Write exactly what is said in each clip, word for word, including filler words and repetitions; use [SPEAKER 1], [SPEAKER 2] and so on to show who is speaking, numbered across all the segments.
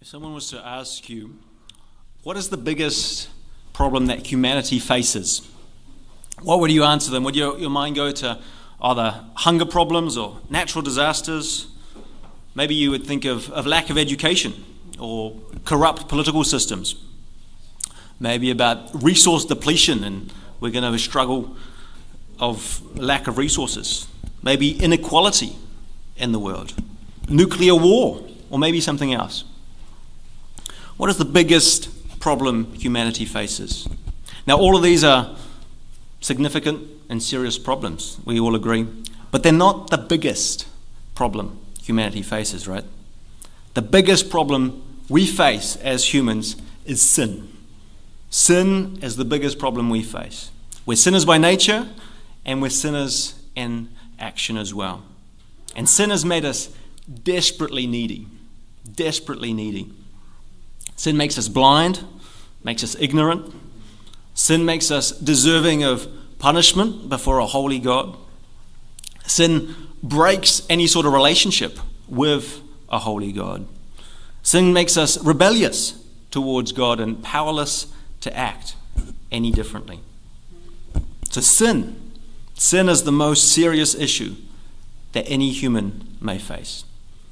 [SPEAKER 1] If someone was to ask you, what is the biggest problem that humanity faces? What would you answer them? Would your, your mind go to either hunger problems or natural disasters? Maybe you would think of, of lack of education or corrupt political systems. Maybe about resource depletion, and we're going to have a struggle of lack of resources. Maybe inequality in the world. Nuclear war, or maybe something else. What is the biggest problem humanity faces? Now, all of these are significant and serious problems, we all agree, but they're not the biggest problem humanity faces, right? The biggest problem we face as humans is sin. Sin is the biggest problem we face. We're sinners by nature, and we're sinners in action as well. And sin has made us desperately needy, desperately needy. Sin makes us blind, makes us ignorant. Sin makes us deserving of punishment before a holy God. Sin breaks any sort of relationship with a holy God. Sin makes us rebellious towards God and powerless to act any differently. So sin, sin is the most serious issue that any human may face.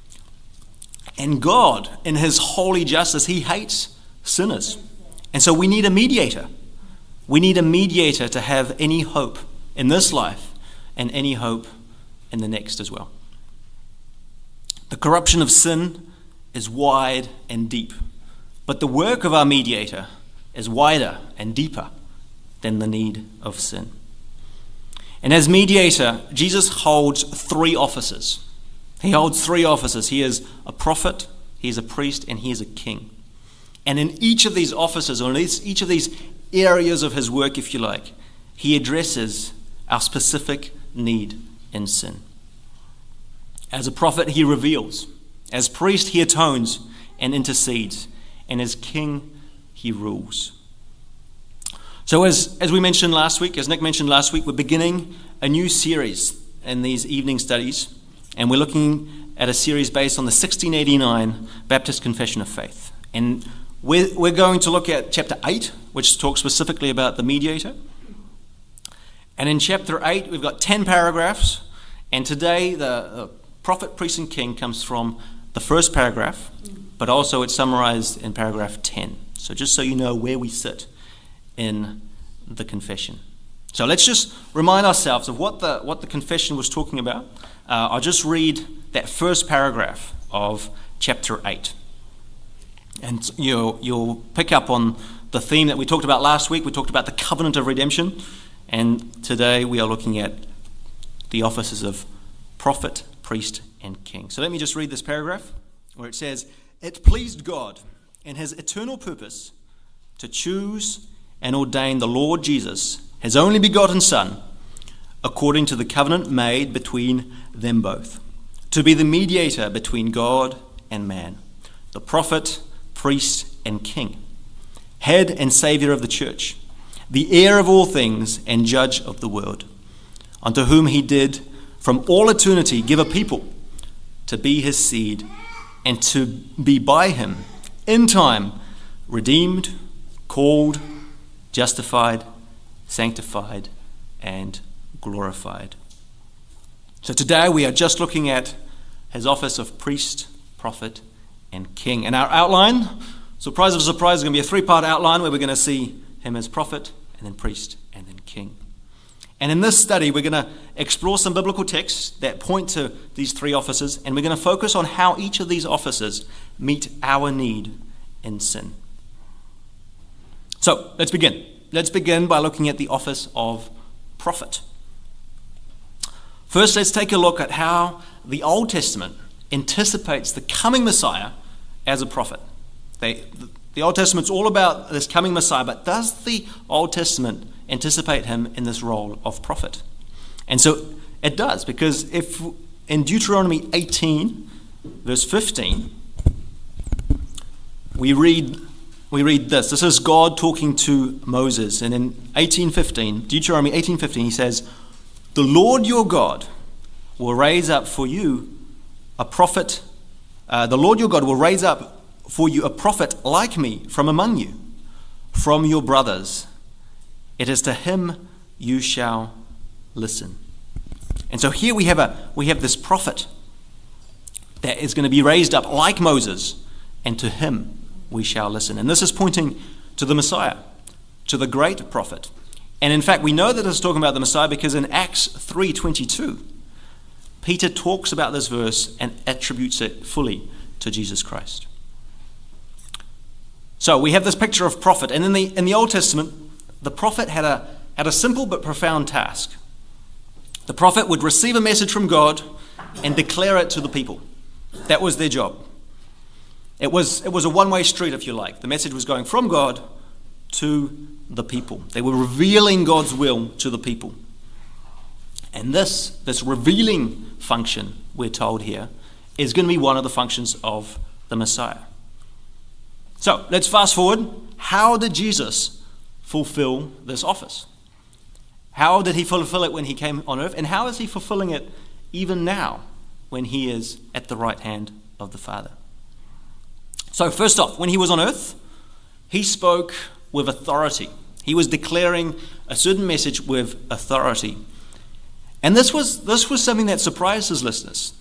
[SPEAKER 1] And God, in his holy justice, he hates sinners. And so we need a mediator. We need a mediator to have any hope in this life and any hope in the next as well. The corruption of sin is wide and deep, but the work of our mediator is wider and deeper than the need of sin. And as mediator, Jesus holds three offices. He holds three offices. He is a prophet, he is a priest, and he is a king. And in each of these offices, or in each of these areas of his work, if you like, he addresses our specific need in sin. As a prophet, he reveals. As priest, he atones and intercedes. And as king, he rules. So as, as we mentioned last week, as Nick mentioned last week, we're beginning a new series in these evening studies. And we're looking at a series based on the sixteen eighty-nine Baptist Confession of Faith. And we're, we're going to look at chapter eight, which talks specifically about the mediator. And in chapter eight, we've got ten paragraphs. And today, the, the prophet, priest, and king comes from the first paragraph, but also it's summarized in paragraph ten. So just so you know where we sit in the confession. So let's just remind ourselves of what the what the confession was talking about. Uh, I'll just read that first paragraph of chapter eight. And you'll, you'll pick up on the theme that we talked about last week. We talked about the covenant of redemption. And today we are looking at the offices of prophet, priest, and king. So let me just read this paragraph where it says, "It pleased God in his eternal purpose to choose and ordain the Lord Jesus, his only begotten Son, according to the covenant made between them both, to be the mediator between God and man, the prophet, priest, and king, head and savior of the church, the heir of all things and judge of the world, unto whom he did from all eternity give a people to be his seed and to be by him in time redeemed, called, justified, sanctified, and glorified." So today we are just looking at his office of priest, prophet, and king. And our outline, surprise of surprise, is going to be a three-part outline where we're going to see him as prophet, and then priest, and then king. And in this study, we're going to explore some biblical texts that point to these three offices, and we're going to focus on how each of these offices meet our need in sin. So let's begin. Let's begin by looking at the office of prophet. First, let's take a look at how the Old Testament anticipates the coming Messiah as a prophet. They, the Old Testament's all about this coming Messiah, but does the Old Testament anticipate him in this role of prophet? And so it does, because if in Deuteronomy eighteen, verse fifteen, we read we read this. This is God talking to Moses, and in eighteen fifteen, Deuteronomy eighteen fifteen, he says, "The Lord your God will raise up for you a prophet. Uh, the Lord your God will raise up for you a prophet like me from among you, from your brothers. It is to him you shall listen. And so here we have a we have this prophet that is going to be raised up like Moses, and to him we shall listen. And this is pointing to the Messiah, to the great prophet. And in fact, we know that it's talking about the Messiah because in Acts three twenty-two, Peter talks about this verse and attributes it fully to Jesus Christ. So we have this picture of prophet, and in the in the Old Testament, the prophet had a had a simple but profound task. The prophet would receive a message from God and declare it to the people. That was their job. It was it was a one-way street, if you like. The message was going from God to the people. They were revealing God's will to the people. And this, this revealing function, we're told here, is going to be one of the functions of the Messiah. So let's fast forward. How did Jesus fulfill this office? How did he fulfill it when he came on earth? And how is he fulfilling it even now when he is at the right hand of the Father? So first off, when he was on earth, he spoke with authority. He was declaring a certain message with authority. And this was this was something that surprised his listeners.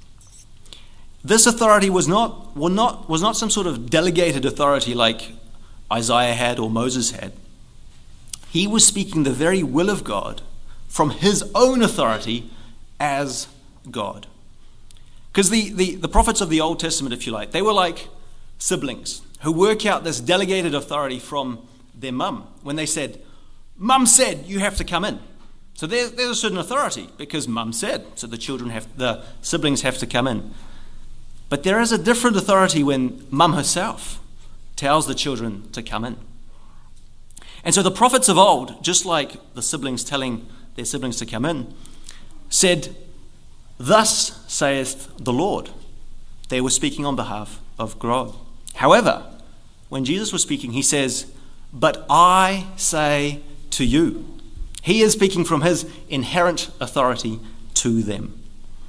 [SPEAKER 1] This authority was not, was not, was not some sort of delegated authority like Isaiah had or Moses had. He was speaking the very will of God from his own authority as God. Because the, the, the prophets of the Old Testament, if you like, they were like siblings who work out this delegated authority from their mum. When they said, Mum said you have to come in. So there, there's a certain authority because Mum said, so the children have, the siblings have to come in. But there is a different authority when Mum herself tells the children to come in. And so the prophets of old, just like the siblings telling their siblings to come in, said, Thus saith the Lord. They were speaking on behalf of God. However, when Jesus was speaking, he says, But I say to you. He is speaking from his inherent authority to them.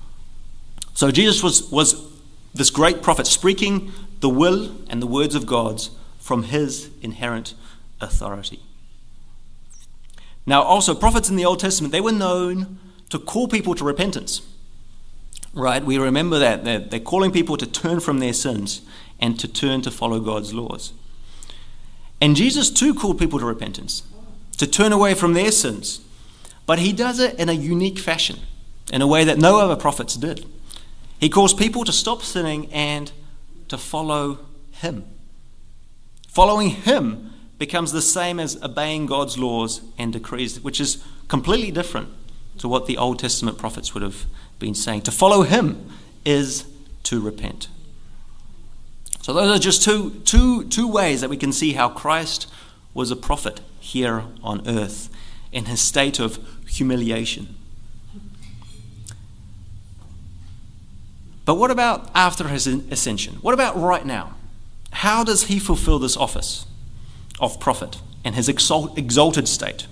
[SPEAKER 1] So Jesus was, was this great prophet speaking the will and the words of God from his inherent authority. Now also, prophets in the Old Testament, they were known to call people to repentance. Right? We remember that. They're, they're calling people to turn from their sins and to turn to follow God's laws. And Jesus too called people to repentance, to turn away from their sins. But he does it in a unique fashion, in a way that no other prophets did. He calls people to stop sinning and to follow him. Following him becomes the same as obeying God's laws and decrees, which is completely different to what the Old Testament prophets would have been saying. To follow him is to repent. So those are just two, two, two ways that we can see how Christ was a prophet here on earth in his state of humiliation. But what about after his ascension? What about right now? How does he fulfill this office of prophet in his exalt, exalted state?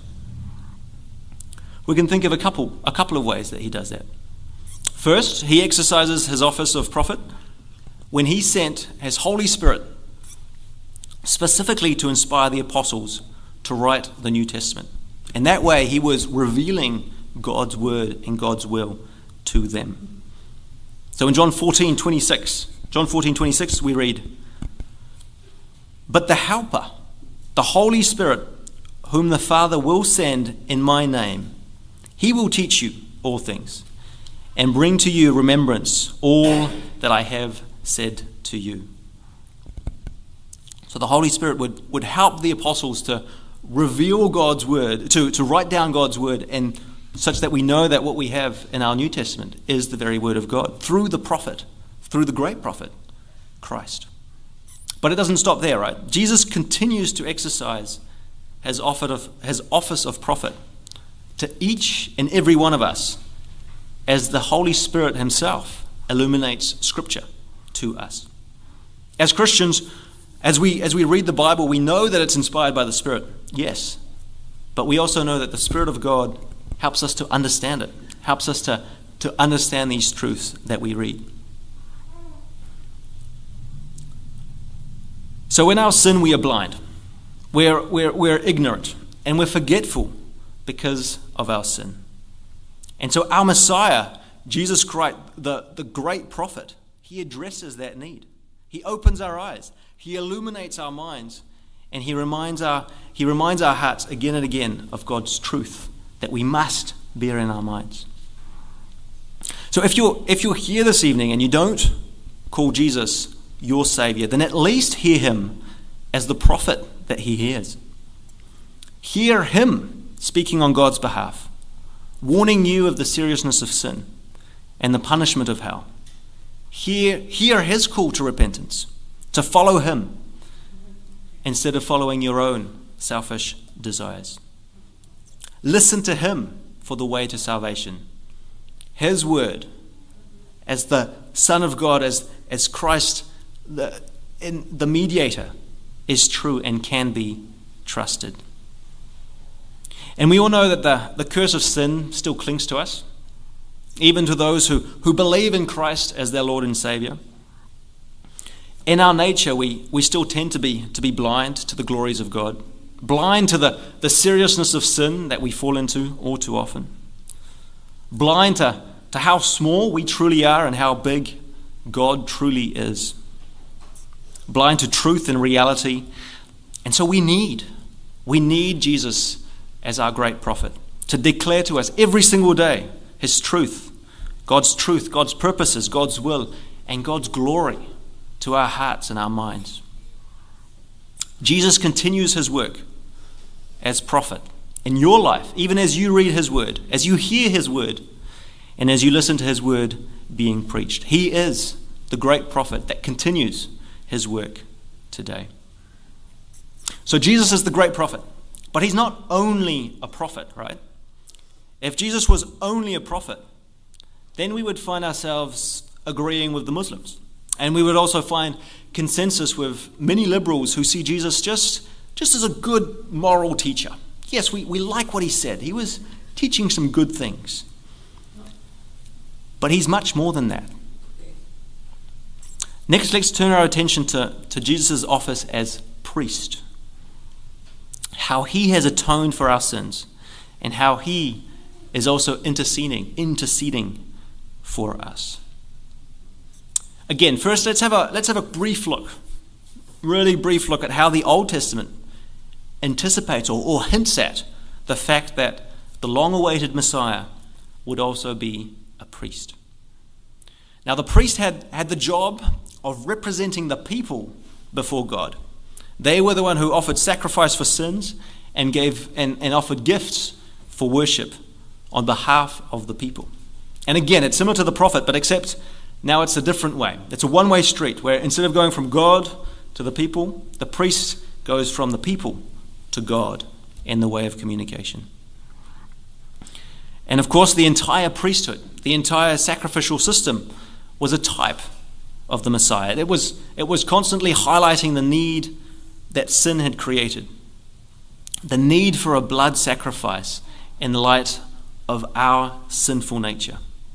[SPEAKER 1] We can think of a couple, a couple of ways that he does that. First, he exercises his office of prophet when he sent his Holy Spirit specifically to inspire the apostles to write the New Testament. And that way he was revealing God's word and God's will to them. So in John fourteen twenty-six, John fourteen twenty-six, we read, But the Helper, the Holy Spirit, whom the Father will send in my name, he will teach you all things and bring to you remembrance all that I have said to you. So the Holy Spirit would, would help the apostles to reveal God's word, to, to write down God's word, and such that we know that what we have in our New Testament is the very word of God through the prophet, through the great prophet, Christ. But it doesn't stop there, right? Jesus continues to exercise his office of prophet to each and every one of us as the Holy Spirit himself illuminates Scripture to us. As Christians, as we as we read the Bible, we know that it's inspired by the Spirit, yes. But we also know that the Spirit of God helps us to understand it, helps us to, to understand these truths that we read. So in our sin, we are blind. We're, we're, we're ignorant. And we're forgetful because of our sin. And so our Messiah, Jesus Christ, the, the great prophet, he addresses that need. He opens our eyes. He illuminates our minds. And he reminds our, he reminds our hearts again and again of God's truth that we must bear in our minds. So if you're, if you're here this evening and you don't call Jesus your Savior, then at least hear him as the prophet that he is. Hear him speaking on God's behalf, warning you of the seriousness of sin and the punishment of hell. Hear, hear his call to repentance, to follow him instead of following your own selfish desires. Listen to him for the way to salvation. His word, as the Son of God, as, as Christ, the, in, the mediator, is true and can be trusted. And we all know that the, the curse of sin still clings to us, even to those who, who believe in Christ as their Lord and Savior. In our nature, we, we still tend to be, to be blind to the glories of God, blind to the, the seriousness of sin that we fall into all too often, blind to, to how small we truly are and how big God truly is, blind to truth and reality. And so we need, we need Jesus as our great prophet to declare to us every single day his truth, God's truth, God's purposes, God's will, and God's glory to our hearts and our minds. Jesus continues his work as prophet in your life, even as you read his word, as you hear his word, and as you listen to his word being preached. He is the great prophet that continues his work today. So Jesus is the great prophet, but he's not only a prophet, right? If Jesus was only a prophet, then we would find ourselves agreeing with the Muslims. And we would also find consensus with many liberals who see Jesus just, just as a good moral teacher. Yes, we, we like what he said. He was teaching some good things. But he's much more than that. Next, let's turn our attention to, to Jesus' office as priest. How he has atoned for our sins and how he is also interceding, interceding for us. Again, first let's have a let's have a brief look, really brief look at how the Old Testament anticipates or, or hints at the fact that the long-awaited Messiah would also be a priest. Now, the priest had, had the job of representing the people before God. They were the one who offered sacrifice for sins and gave and, and offered gifts for worship on behalf of the people. And again, it's similar to the prophet, but except now it's a different way. It's a one-way street where instead of going from God to the people, the priest goes from the people to God in the way of communication. And of course, the entire priesthood, the entire sacrificial system was a type of the Messiah. It was, it was constantly highlighting the need that sin had created, the need for a blood sacrifice in light of our sinful nature.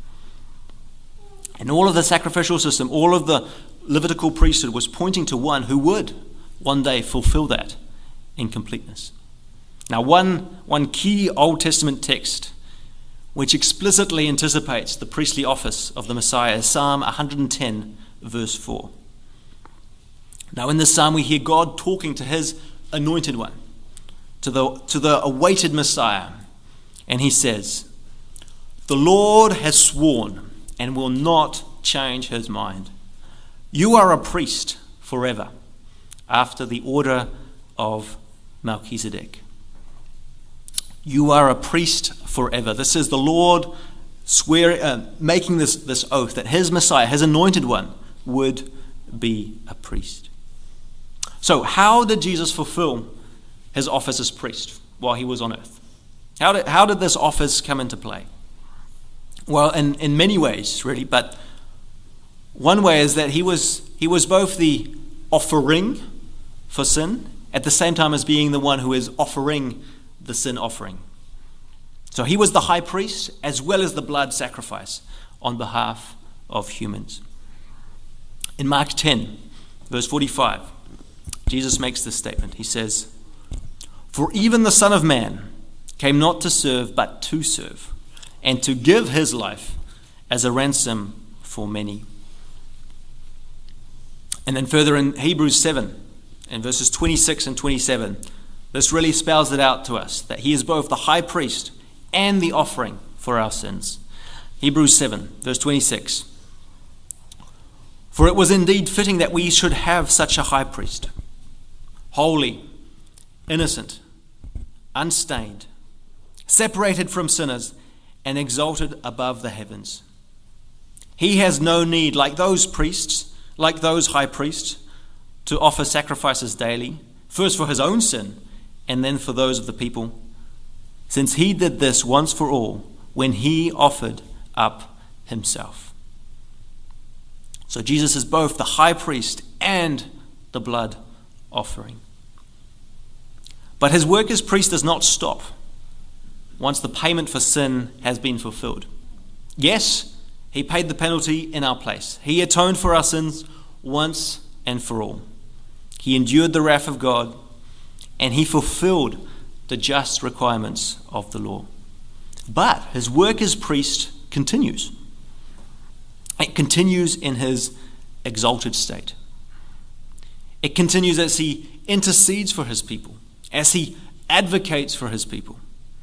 [SPEAKER 1] And all of the sacrificial system, all of the Levitical priesthood was pointing to one who would one day fulfill that in completeness. Now, one, one key Old Testament text which explicitly anticipates the priestly office of the Messiah is Psalm one hundred ten, verse four. Now, in this psalm, we hear God talking to his anointed one, to the, to the awaited Messiah. And he says, "The Lord has sworn and will not change his mind. You are a priest forever, after the order of Melchizedek." You are a priest forever. This is the Lord swear, uh, making this, this oath that his Messiah, his anointed one, would be a priest. So how did Jesus fulfill his office as priest while he was on earth? How did, how did this office come into play? Well, in, in many ways, really, but one way is that he was he was both the offering for sin at the same time as being the one who is offering the sin offering. So he was the high priest as well as the blood sacrifice on behalf of humans. In Mark ten, verse forty-five, Jesus makes this statement. He says, "For even the Son of Man came not to serve, but to serve, and to give his life as a ransom for many." And then further in Hebrews seven, in verses twenty-six and twenty-seven, this really spells it out to us, that he is both the high priest and the offering for our sins. Hebrews seven, verse twenty-six. "For it was indeed fitting that we should have such a high priest, holy, innocent, unstained, separated from sinners, and exalted above the heavens. He has no need, like those priests, like those high priests, to offer sacrifices daily, first for his own sin, and then for those of the people, since he did this once for all when he offered up himself." So Jesus is both the high priest and the blood offering. But his work as priest does not stop once the payment for sin has been fulfilled. Yes, he paid the penalty in our place. He atoned for our sins once and for all. He endured the wrath of God, and he fulfilled the just requirements of the law. But his work as priest continues. It continues in his exalted state. It continues as he intercedes for his people, as he advocates for his people.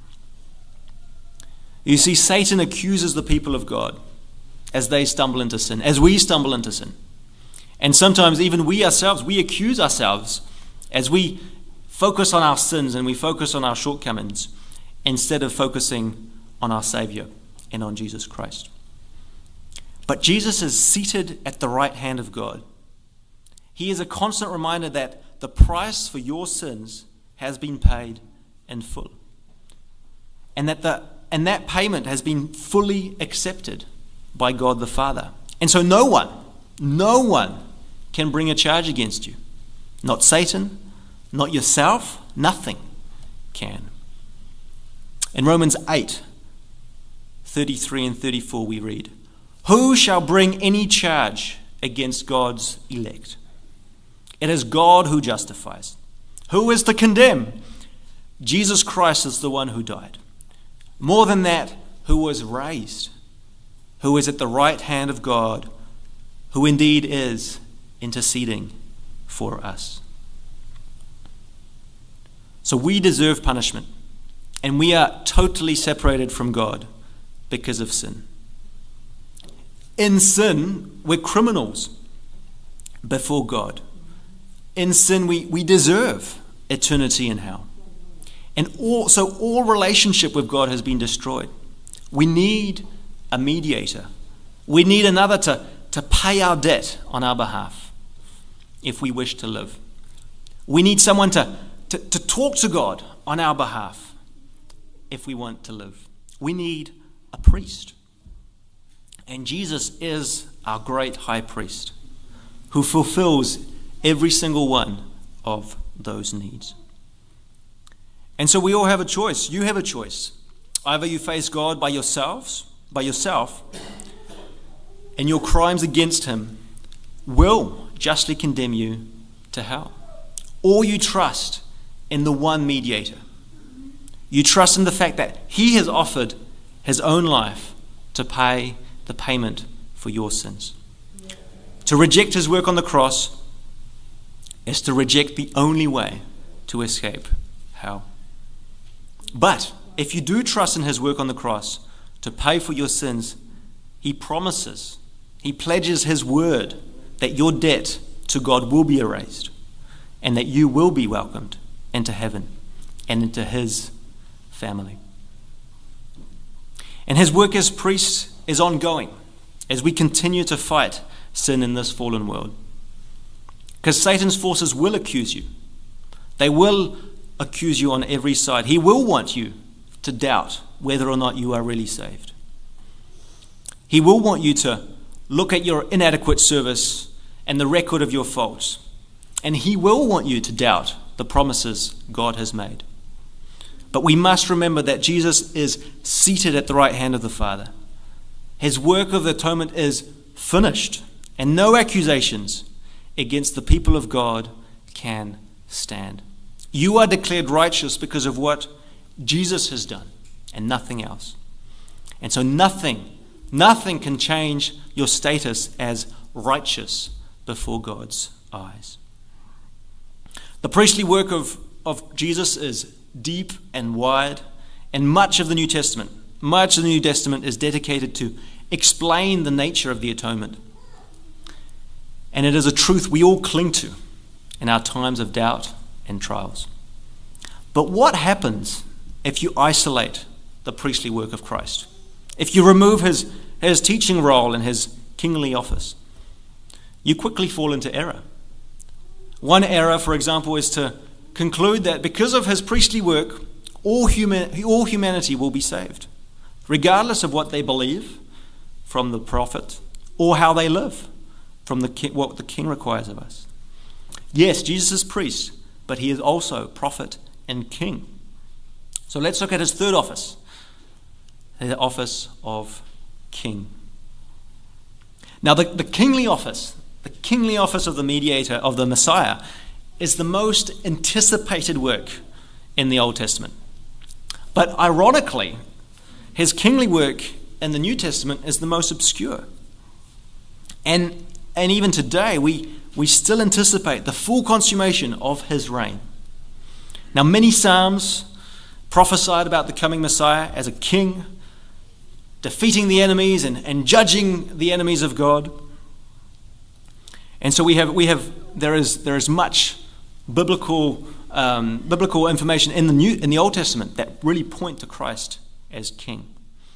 [SPEAKER 1] You see, Satan accuses the people of God as they stumble into sin, as we stumble into sin. And sometimes even we ourselves, we accuse ourselves as we focus on our sins and we focus on our shortcomings instead of focusing on our Savior and on Jesus Christ. But Jesus is seated at the right hand of God. He is a constant reminder that the price for your sins has been paid in full. And that the and that payment has been fully accepted by God the Father. And so no one, no one can bring a charge against you. Not Satan, not yourself, nothing can. In Romans eight, thirty-three and thirty-four we read, "Who shall bring any charge against God's elect? It is God who justifies. Who is to condemn? Jesus Christ is the one who died. More than that, who was raised, who is at the right hand of God, who indeed is interceding for us." So we deserve punishment, and we are totally separated from God because of sin. In sin, we're criminals before God. In sin, we, we deserve eternity in hell. And all, so all relationship with God has been destroyed. We need a mediator. We need another to, to pay our debt on our behalf if we wish to live. We need someone to, to, to talk to God on our behalf if we want to live. We need a priest. And Jesus is our great high priest who fulfills every single one of those needs. And so we all have a choice. You have a choice. Either you face God by yourselves, by yourself, and your crimes against him will justly condemn you to hell. Or you trust in the one mediator. You trust in the fact that he has offered his own life to pay the payment for your sins. To reject his work on the cross is to reject the only way to escape hell. But if you do trust in his work on the cross to pay for your sins, he promises, he pledges his word that your debt to God will be erased and that you will be welcomed into heaven and into his family. And his work as priest is ongoing as we continue to fight sin in this fallen world. Because Satan's forces will accuse you. They will accuse you on every side. He will want you to doubt whether or not you are really saved. He will want you to look at your inadequate service and the record of your faults. And he will want you to doubt the promises God has made. But we must remember that Jesus is seated at the right hand of the Father. His work of atonement is finished, and no accusations against the people of God can stand. You are declared righteous because of what Jesus has done and nothing else. And so nothing, nothing can change your status as righteous before God's eyes. The priestly work of, of Jesus is deep and wide, and much of the New Testament, much of the New Testament is dedicated to explain the nature of the atonement. And it is a truth we all cling to in our times of doubt and trials. But what happens if you isolate the priestly work of Christ? If you remove his, his teaching role and his kingly office? You quickly fall into error. One error, for example, is to conclude that because of his priestly work, all, human, all humanity will be saved, regardless of what they believe from the prophet or how they live from the king, what the king requires of us. Yes, Jesus is priest, but he is also prophet and king. So let's look at his third office, the office of king. Now, the, the kingly office, the kingly office of the mediator, of the Messiah, is the most anticipated work in the Old Testament. But ironically, his kingly work in the New Testament is the most obscure. And, and even today, we, we still anticipate the full consummation of his reign. Now, many Psalms prophesied about the coming Messiah as a king, defeating the enemies and, and judging the enemies of God. And so we have we have there is there is much biblical um, biblical information in the New in the Old Testament that really point to Christ as king.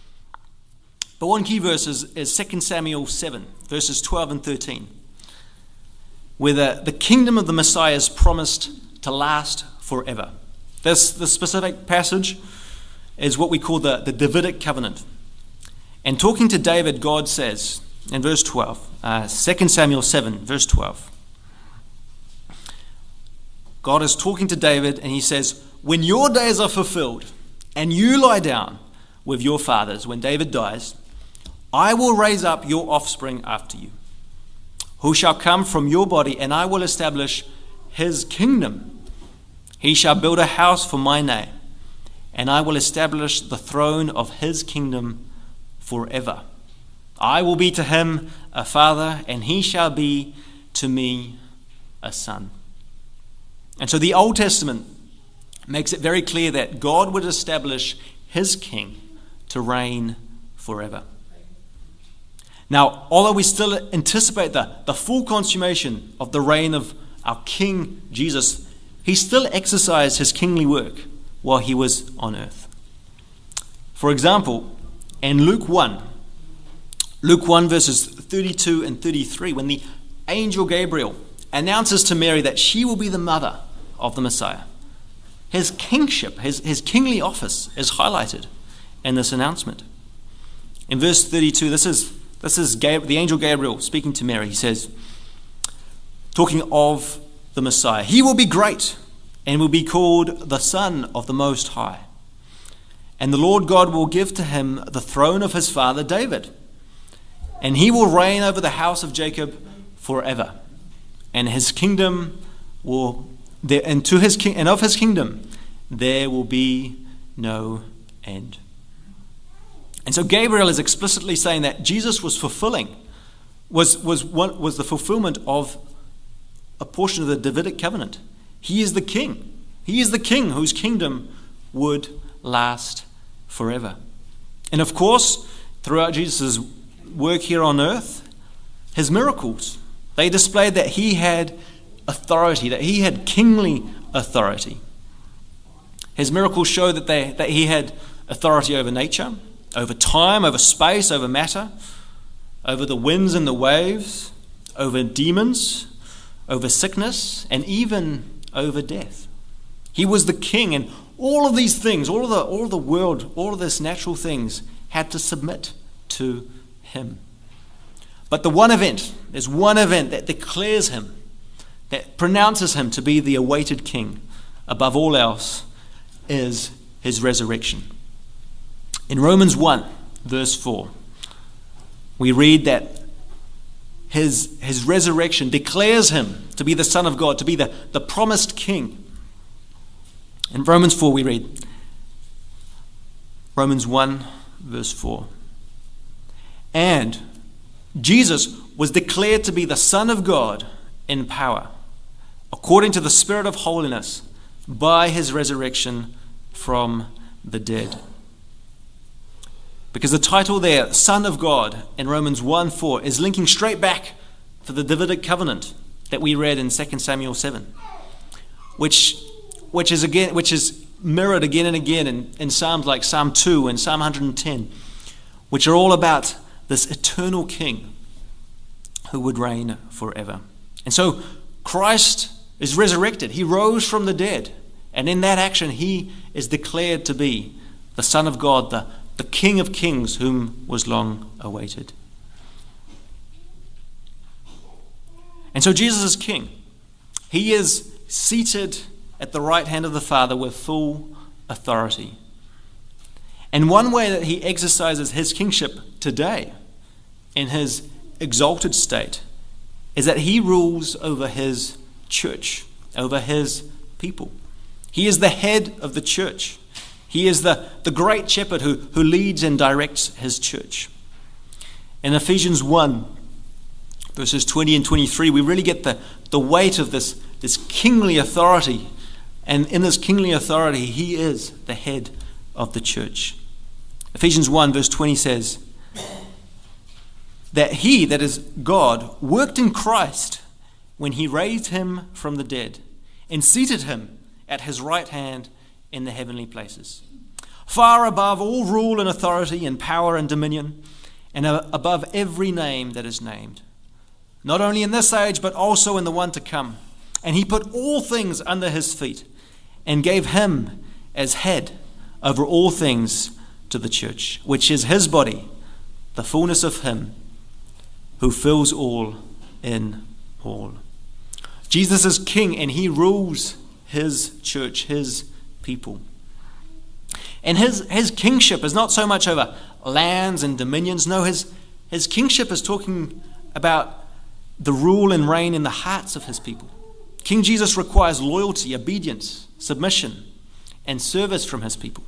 [SPEAKER 1] But one key verse is, is Second Samuel seven, verses twelve and thirteen, where the, the kingdom of the Messiah is promised to last forever. This the specific passage is what we call the, the Davidic covenant. And talking to David, God says in verse twelve, uh, Second Samuel seven, verse twelve, God is talking to David and he says, when your days are fulfilled and you lie down with your fathers, when David dies, I will raise up your offspring after you, who shall come from your body, and I will establish his kingdom. He shall build a house for my name, and I will establish the throne of his kingdom forever. I will be to him a father, and he shall be to me a son. And so the Old Testament makes it very clear that God would establish his king to reign forever. Now, although we still anticipate the, the full consummation of the reign of our King Jesus, he still exercised his kingly work while he was on earth. For example, in Luke one, Luke one verses thirty-two and thirty-three, when the angel Gabriel announces to Mary that she will be the mother of the Messiah, his kingship, his, his kingly office is highlighted in this announcement. In verse thirty-two, this is This is Gab- the angel Gabriel speaking to Mary. He says, talking of the Messiah, he will be great and will be called the Son of the Most High. And the Lord God will give to him the throne of his father David. And he will reign over the house of Jacob forever. And his kingdom will, there, and to his king, and of his kingdom there will be no end. And so Gabriel is explicitly saying that Jesus was fulfilling, was, was, one, was the fulfillment of a portion of the Davidic covenant. He is the king. He is the king whose kingdom would last forever. And of course, throughout Jesus' work here on earth, his miracles, they displayed that he had authority, that he had kingly authority. His miracles show that, they, that he had authority over nature, over time, over space, over matter, over the winds and the waves, over demons, over sickness, and even over death. He was the king, and all of these things, all of the, all of the world, all of this natural things had to submit to him. But the one event, there's one event that declares him, that pronounces him to be the awaited king above all else, is his resurrection. In Romans one, verse four, we read that his, his resurrection declares him to be the Son of God, to be the, the promised King. In Romans four we read, Romans one verse four, and Jesus was declared to be the Son of God in power, according to the Spirit of holiness, by his resurrection from the dead. Because the title there, Son of God, in Romans one four, is linking straight back to the Davidic covenant that we read in Second Samuel seven, which which is again which is mirrored again and again in, in Psalms like Psalm two and Psalm one hundred ten, which are all about this eternal King who would reign forever. And so Christ is resurrected. He rose from the dead. And in that action, he is declared to be the Son of God, the, the King of Kings, whom was long awaited. And so Jesus is King. He is seated at the right hand of the Father with full authority. And one way that he exercises his kingship today, in his exalted state, is that he rules over his church, over his people. He is the head of the church. He is the, the great shepherd who, who leads and directs his church. In Ephesians one, verses twenty and twenty-three, we really get the, the weight of this, this kingly authority. And in this kingly authority, he is the head of the church. Ephesians one, verse twenty says, that he, that is God, worked in Christ when he raised him from the dead and seated him at his right hand in the heavenly places, far above all rule and authority and power and dominion, and above every name that is named, not only in this age, but also in the one to come. And he put all things under his feet and gave him as head over all things to the church, which is his body, the fullness of him who fills all in all. Jesus is King, and he rules his church, his people. And his, his kingship is not so much over lands and dominions. No, his, his kingship is talking about the rule and reign in the hearts of his people. King Jesus requires loyalty, obedience, submission, and service from his people.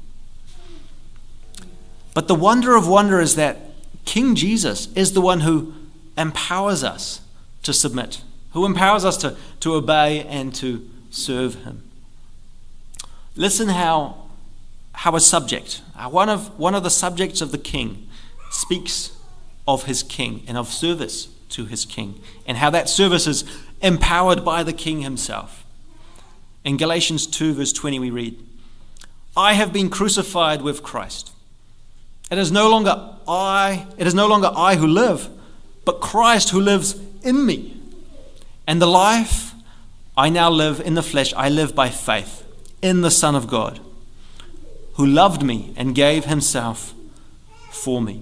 [SPEAKER 1] But the wonder of wonder is that King Jesus is the one who empowers us to submit, who empowers us to, to obey and to serve him. Listen how, how a subject, one of, one of the subjects of the king, speaks of his king and of service to his king, and how that service is empowered by the king himself. In Galatians two, verse twenty, we read, I have been crucified with Christ. It is no longer I, it is no longer I who live, but Christ who lives in me. And the life I now live in the flesh, I live by faith in the Son of God, who loved me and gave himself for me.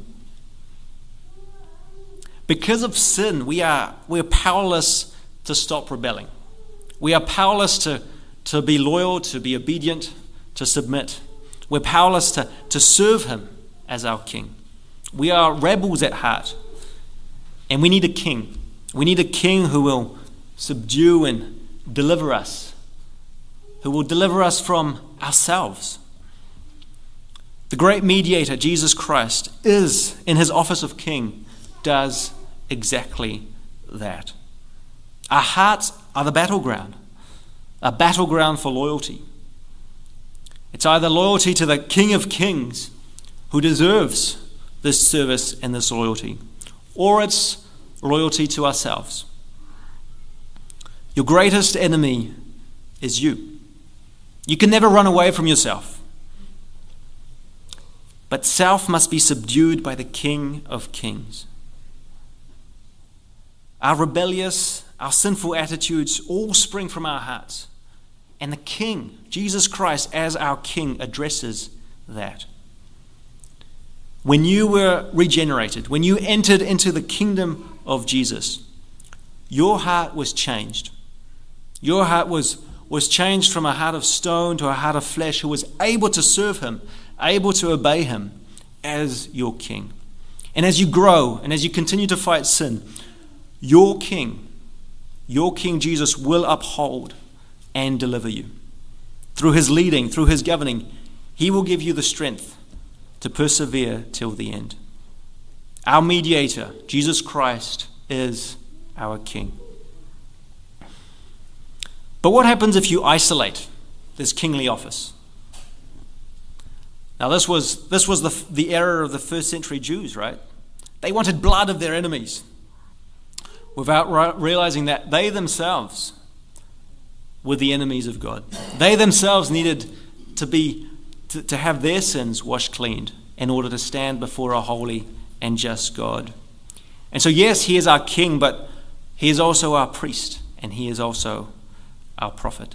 [SPEAKER 1] Because of sin, we are we are powerless to stop rebelling. We are powerless to, to be loyal, to be obedient, to submit. We're powerless to, to serve him as our king. We are rebels at heart. And we need a king. We need a king who will subdue and deliver us, who will deliver us from ourselves. The great mediator, Jesus Christ, is, in his office of king, does exactly that. Our hearts are the battleground, a battleground for loyalty. It's either loyalty to the King of Kings, who deserves this service and this loyalty, or it's loyalty to ourselves. Your greatest enemy is you. You can never run away from yourself. But self must be subdued by the King of Kings. Our rebellious, our sinful attitudes all spring from our hearts. And the King, Jesus Christ, as our King, addresses that. When you were regenerated, when you entered into the kingdom of Jesus, your heart was changed. Your heart was, was changed from a heart of stone to a heart of flesh who was able to serve him, able to obey him as your king. And as you grow and as you continue to fight sin, Your King, your King Jesus will uphold and deliver you. Through his leading, through his governing, he will give you the strength to persevere till the end. Our mediator, Jesus Christ, is our King. But what happens if you isolate this kingly office? Now this was this was the, the error of the first century Jews, right? They wanted blood of their enemies without realizing that they themselves were the enemies of God. They themselves needed to be to, to have their sins washed clean in order to stand before a holy and just God. And so yes, he is our king, but he is also our priest, and he is also our prophet.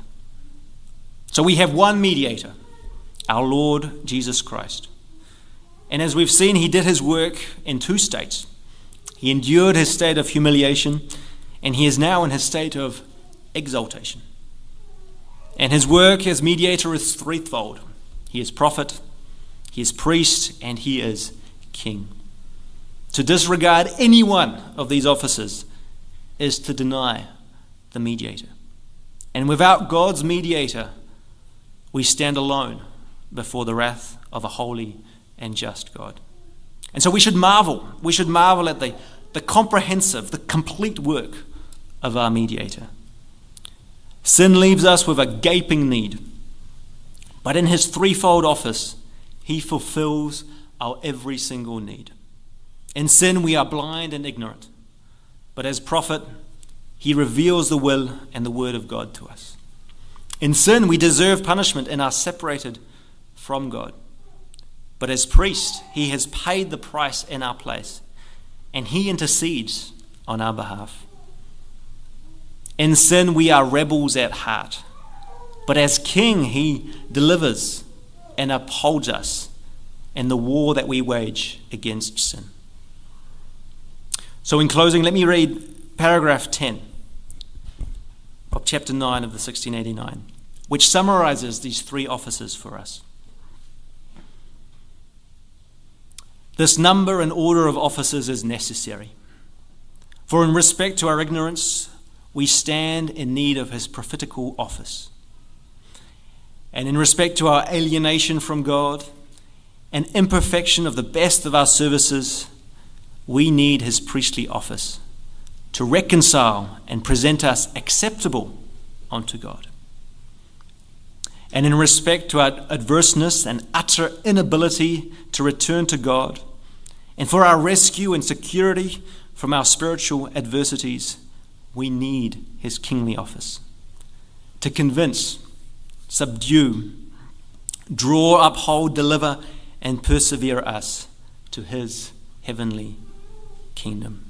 [SPEAKER 1] So we have one mediator, our Lord Jesus Christ. And as we've seen, he did his work in two states. He endured his state of humiliation, and he is now in his state of exaltation. And his work as mediator is threefold. He is prophet, he is priest, and he is king. To disregard any one of these offices is to deny the mediator. And without God's mediator, we stand alone before the wrath of a holy and just God. And so we should marvel. We should marvel at the, the comprehensive, the complete work of our mediator. Sin leaves us with a gaping need. But in his threefold office, he fulfills our every single need. In sin, we are blind and ignorant. But as prophet, he reveals the will and the word of God to us. In sin, we deserve punishment and are separated from God. But as priest, he has paid the price in our place, and he intercedes on our behalf. In sin, we are rebels at heart. But as king, he delivers and upholds us in the war that we wage against sin. So in closing, let me read paragraph ten of chapter nine of the sixteen eighty-nine, which summarizes these three offices for us. This number and order of offices is necessary, for in respect to our ignorance, we stand in need of his prophetical office. And in respect to our alienation from God and imperfection of the best of our services, we need his priestly office to reconcile and present us acceptable unto God. And in respect to our adverseness and utter inability to return to God, and for our rescue and security from our spiritual adversities, we need his kingly office to convince, subdue, draw, uphold, deliver, and persevere us to his heavenly kingdom.